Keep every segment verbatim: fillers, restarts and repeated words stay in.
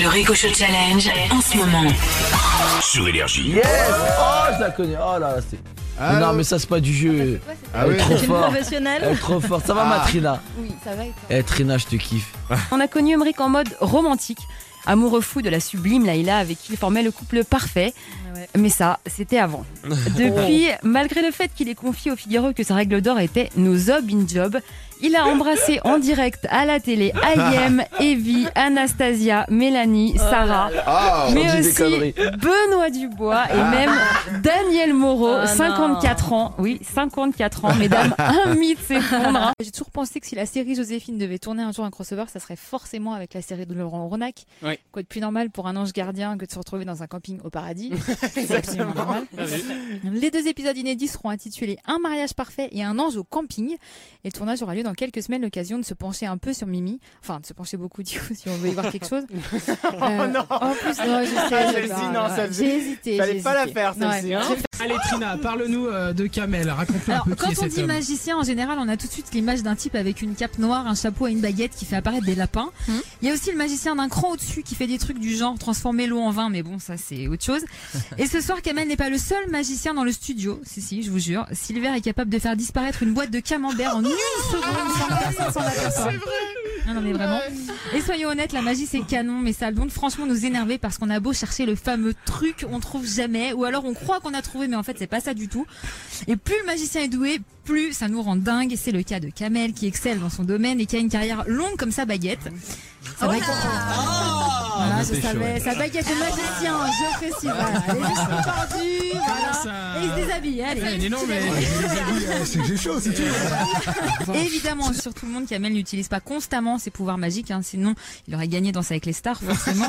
Le Rico Show Challenge en ce moment. Sur Énergie. Yes. Oh, je la connais. Oh là là, c'est... Mais non, mais ça, c'est pas du jeu. Ah, Elle est oui. trop forte. Professionnelle. Elle est trop forte. Ça va, ma Trina? Oui, ça va et toi? Eh, Trina, je te kiffe. On a connu Emric en mode romantique, amoureux fou de la sublime Layla avec qui il formait le couple parfait. Ouais. Mais ça, c'était avant. Depuis, malgré le fait qu'il ait confié au Figaro que sa règle d'or était no job in job, il a embrassé en direct à la télé Ayem, Evie, Anastasia, Mélanie, Sarah, Ah, mais aussi Benoît Dubois et même Daniel Moreau, oh cinquante-quatre ans. Oui, cinquante-quatre ans, mesdames, un mythe s'effondre. J'ai toujours pensé que si la série Joséphine devait tourner un jour un crossover, ça serait forcément avec la série de Laurent Ronac. Oui. Quoi de plus normal pour un ange gardien que de se retrouver dans un camping au paradis. C'est absolument normal. Les deux épisodes inédits seront intitulés Un mariage parfait et Un ange au camping. Et le tournage aura lieu dans quelques semaines, l'occasion de se pencher un peu sur Mimi. Enfin, de se pencher beaucoup, du coup, si on veut y voir quelque chose. Euh, Oh non. En plus, non, je sais. Ah, je- celle-ci, bah, non, ouais. ça faisait- J'ai hésité. Fallait j'ai pas la hésité. faire, celle-ci, Ouais. hein. Allez Trina, parle-nous euh, de Kamel, raconte-nous un Alors, peu qui quand est on cet dit homme. magicien, en général, on a tout de suite l'image d'un type avec une cape noire, un chapeau et une baguette qui fait apparaître des lapins. Mmh. Il y a aussi le magicien d'un cran au-dessus qui fait des trucs du genre transformer l'eau en vin, mais bon, ça c'est autre chose. Et ce soir, Kamel n'est pas le seul magicien dans le studio. Si, si, je vous jure. Silver est capable de faire disparaître une boîte de camembert en une seconde sans que personne s'en aperçoive. Non, non, mais vraiment. Et soyons honnêtes, la magie c'est canon, mais ça a le don de franchement nous énerver parce qu'on a beau chercher le fameux truc, on trouve jamais, ou alors on croit qu'on a trouvé, mais en fait c'est pas ça du tout. Et plus le magicien est doué, plus ça nous rend dingue. C'est le cas de Kamel qui excelle dans son domaine et qui a une carrière longue comme sa baguette. Sa baguette, voilà, je savais, sa baguette de magicien, je précise. Voilà, elle est juste tordue, voilà. Ça- Et il se déshabille, allez. Eh, dis non, mais... C'est que j'ai chaud, si tu veux. Et évidemment, sur tout le monde, Kamel n'utilise pas constamment ses pouvoirs magiques, hein, sinon il aurait gagné Danser avec les stars, forcément.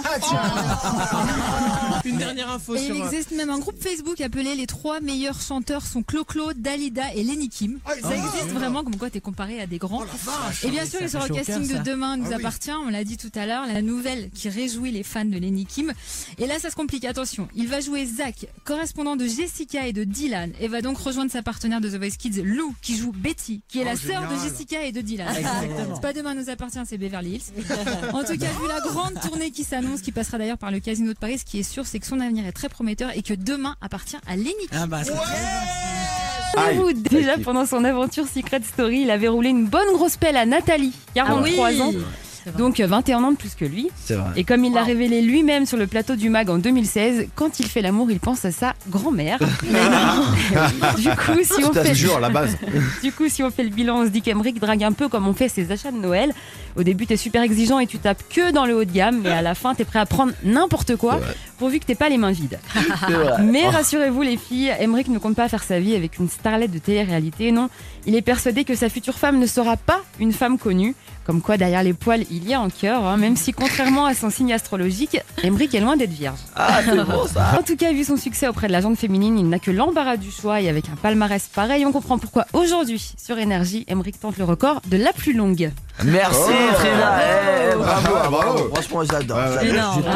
Une dernière info Et il sur... existe même un groupe Facebook appelé Les trois meilleurs chanteurs sont Clo-Clo, Dalida et Lenny Kim. Ça existe vraiment, comme quoi t'es comparé à des grands. Et bien sûr, il sera au casting de Demain nous appartient, on l'a dit tout à l'heure, la nouvelle qui réjouit les fans de Lenny Kim. Et là, ça se complique, attention. Il va jouer Zach, correspondant de Jessica et de Dylan, et va donc rejoindre sa partenaire de The Voice Kids, Lou, qui joue Betty, qui est la sœur de Jessica et de Dylan. C'est pas Demain nous appartient, c'est Beverly Hills. En tout cas, vu la grande tournée qui s'annonce, qui passera d'ailleurs par le Casino de Paris, ce qui est sûr, c'est que son avenir est très prometteur et que Demain appartient à Lenny Kim. Ah bah, c'est Vous, déjà Aïe. pendant son aventure Secret Story, il avait roulé une bonne grosse pelle à Nathalie, quarante-trois ans, donc vingt et un ans de plus que lui. C'est vrai. Et comme il l'a révélé lui-même sur le plateau du Mag en deux mille seize, quand il fait l'amour, il pense à sa grand-mère. du coup, si on Je fait te jure, la base. Du coup, si on fait le bilan, on se dit qu'Emric drague un peu comme on fait ses achats de Noël. Au début, t'es super exigeant et tu tapes que dans le haut de gamme, mais à la fin, t'es prêt à prendre n'importe quoi, pourvu que t'aies pas les mains vides. C'est vrai. Mais rassurez-vous les filles, Emric ne compte pas faire sa vie avec une starlette de télé-réalité, non. Il est persuadé que sa future femme ne sera pas une femme connue. Comme quoi, derrière les poils, il y a un cœur, hein, même si contrairement à son signe astrologique, Emric est loin d'être vierge. Ah, c'est bon ça. En tout cas, vu son succès auprès de la gente féminine, il n'a que l'embarras du choix et avec un palmarès pareil, on comprend pourquoi aujourd'hui, sur Énergie, Emric tente le record de la plus longue. Merci, Trina. Eh, bravo, Ah, bravo. bravo. Franchement, j'adore. Ouais, ouais. j'adore. Énorme. Je